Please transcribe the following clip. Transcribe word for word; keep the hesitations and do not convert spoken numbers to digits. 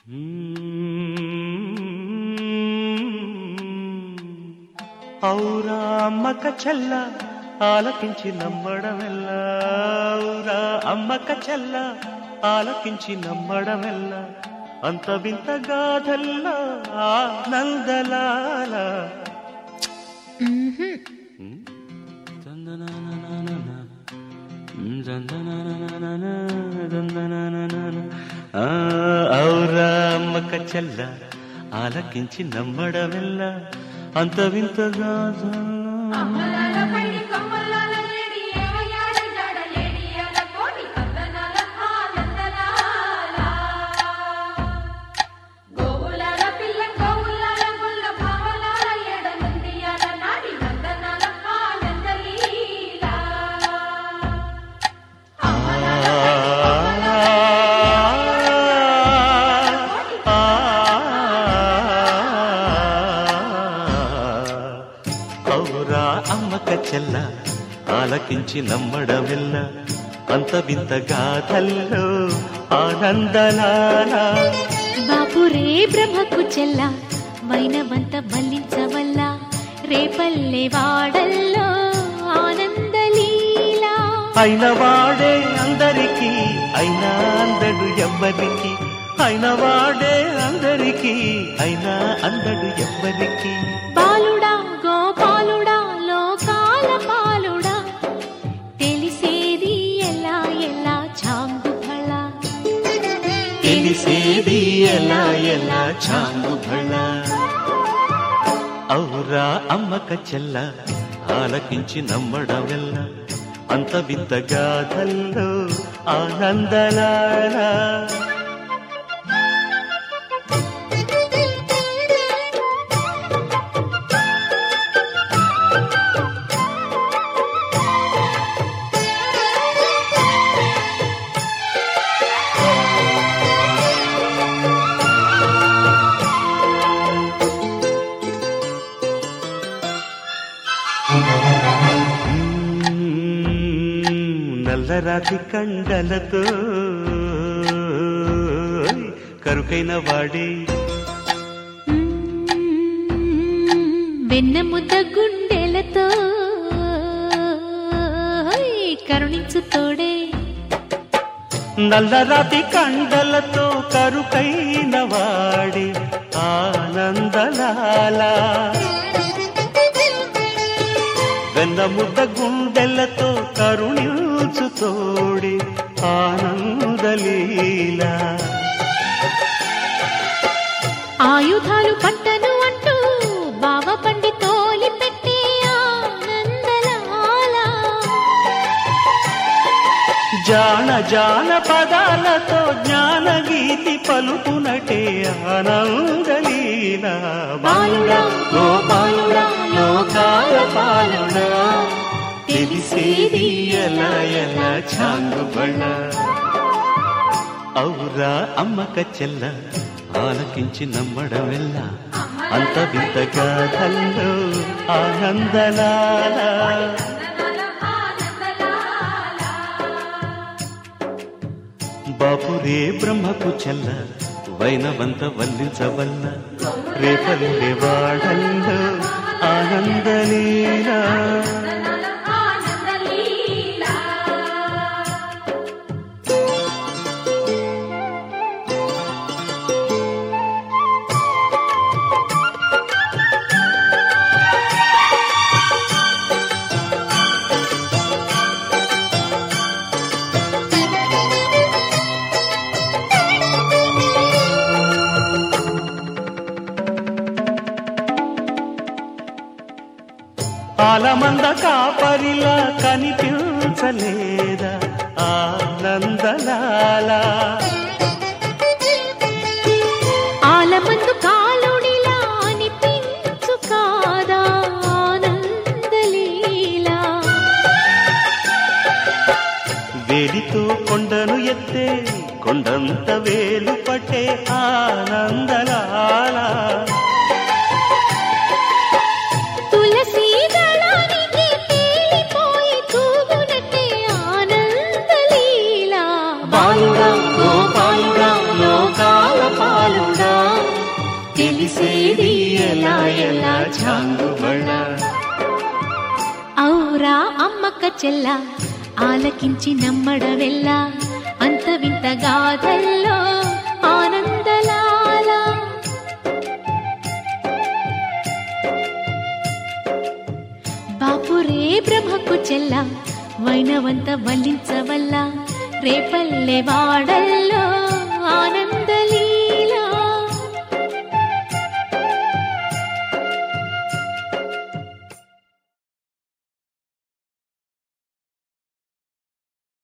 ఔరా అమ్మక చెల్ల ఆలకించి నమ్మడమెల్లా, ఔరా అమ్మక చెల్ల ఆలకించి నమ్మడమెల్ల, అంత వింత గాథల్లా ఆనందలాల. ఔరా అమ్మక చెల్ల ఆలకించి నమ్మడమెల్ల, అంత వింత గాథల్లా. ఔరా అమ్మక చెల్ల ఆలకించి నమ్మడమెల్ల, అంత వింత గాథల్లో ఆనందలాల. బాపురే బ్రహ్మకు చెల్ల వైనవంత మల్లించవల్ల, రేపల్లె వాడల్లో ఆనందలీల. అయిన వాడే అందరికీ అయినా అందడు ఎవ్వరికి, అయిన వాడే అందరికీ అయినా అందడు ఎవ్వరికి. బాలుడా గోపాలుడా లోకాల పాలుడా, తెలిసేది ఎలా ఎలా చాంగు ఫళ, తెలిసేది ఎలా ఎలా చాంగు ఫళ. ఔరా అమ్మక చెల్ల ఆలకించి నమ్మడమెల్ల, అంత వింత గాథల్లో ఆనందలాల. నల్లరాతి కండలతో కరుకైన వాడే, వెన్న ముద్ద గుండెలతో కరుణించు తోడే. నల్లరాతి కండలతో కరుకైన వాడే ఆనందలాల, వెన్న ముద్ద గుండెలతో కరుణించు తోడే ఆనందలీల. ఆయుధాలు పట్టను అంటూ బావ పండి తోలి పెట్టే ఆనందలాల. జాన జాన పదాలతో జ్ఞానగీతి పలుకునటే ఆనందలీల. బాలుడా గోపాలుడా లోకాల పాలుడా, తెలిసేది ఎలా ఎలా చాంగు బళ్ళ. ఔరా అమ్మక చెల్ల ఆలకించి నమ్మడమెల్ల, అంత వింత గాథల్లో ఆనందలాల. బాపురే బ్రహ్మకు చెల్ల వైనవంత వల్లించవల్ల, రేపల్లె వాడల్లో ఆనందలీల. ఆలమంద కాపరిలా కనిపించలేదా ఆనందలాల, ఆలమందు కాలుడిలా అనిపించు కాదా ఆనందలీల. వేలితో కొండను ఎత్తే కొండంత వేలు పట్టే ఆనందలాల. తులసి దళానికి తేలిపోయి తూగునట్టే ఆనందలీల. బాలుడా గోపాలుడా లోకాల పాలు తెలిసేది ఎలా ఎలా చాంగుబళ. ఔరా అమ్మక్క చెల్ల ఆలకించి నమ్మడవెల్ల అంత వింత గాథల్లో ఆనందలాల. బాపురే బ్రహ్మకు చెల్ల వైనవంత వల్లించవల్ల రేపల్లె వాడల్లో